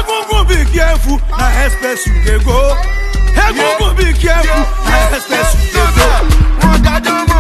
Egungun be careful, na respect you dey go. Egungun be careful, na respect you dey go.